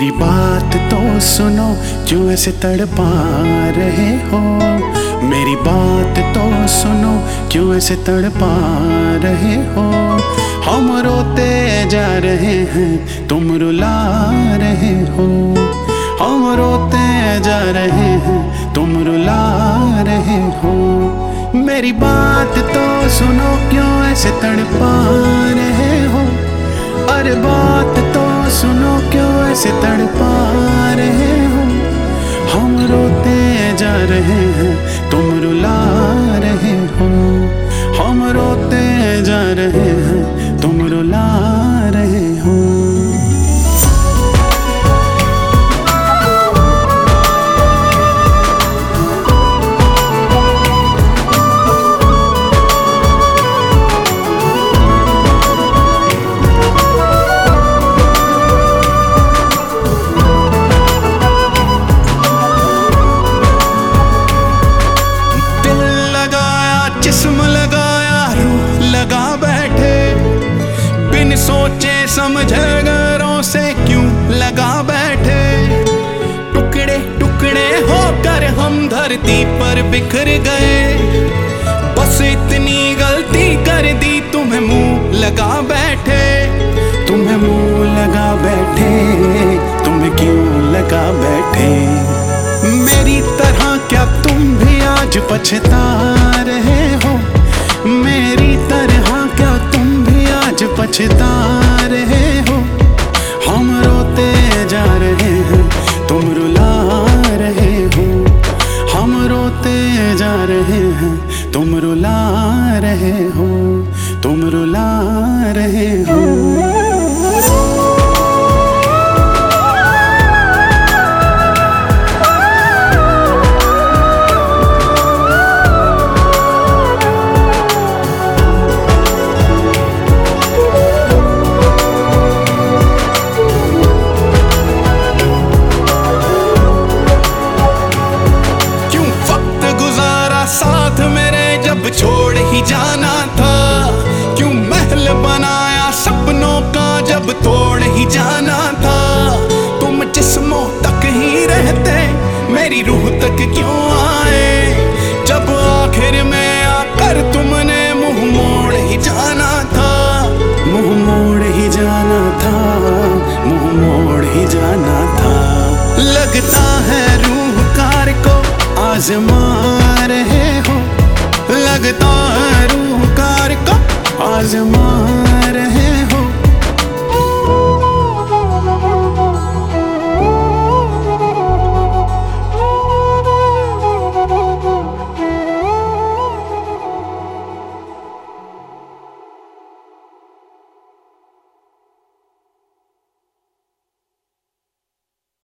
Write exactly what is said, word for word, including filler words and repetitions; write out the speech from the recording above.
मेरी बात तो सुनो, क्यों ऐसे तड़पा रहे हो। मेरी बात तो सुनो, क्यों ऐसे तड़पा रहे हो। हम रोते जा रहे हैं, तुम रुला रहे हो। हम रोते जा रहे हैं, तुम रुला रहे हो। मेरी बात तो सुनो, क्यों ऐसे तड़पा रहे हो। अरे बात तो सुनो, क्यों ऐसे तड़पा रहे हो। हम रोते जा रहे हैं, तुम रुला रहे हो। हम रोते जा रहे हैं, तुम रुला रहे हो। जिस्म लगाया, रूह लगा बैठे, बिन सोचे समझे गैरों से क्यों लगा बैठे। टुकड़े टुकड़े होकर हम धरती पर बिखर गए। बस इतनी गलती कर दी, तुम्हें मुंह लगा बैठे। तुम्हें मुंह लगा बैठे, तुम्हें क्यों लगा बैठे। मेरी तरह क्या तुम भी आज पछता रहे हो। मेरी तरह क्या तुम भी आज पछता रहे हो। हम रोते जा रहे हैं, तुम रुला रहे हो। हम रोते जा रहे हैं, तुम रुला रहे हो। तुम रुला रहे हो। साथ मेरे जब छोड़ ही जाना था। क्यों महल बनाया सपनों का जब तोड़ ही जाना था। तुम जिस्मों तक ही रहते, मेरी रूह तक क्यों आए। जब आखिर में आकर तुमने मुंह मोड़ ही जाना था। मुंह मोड़ ही जाना था, मुंह मोड़ ही जाना था। लगता है रूह कार को आजमा रहे हो। लगता है रूह कार को आजमा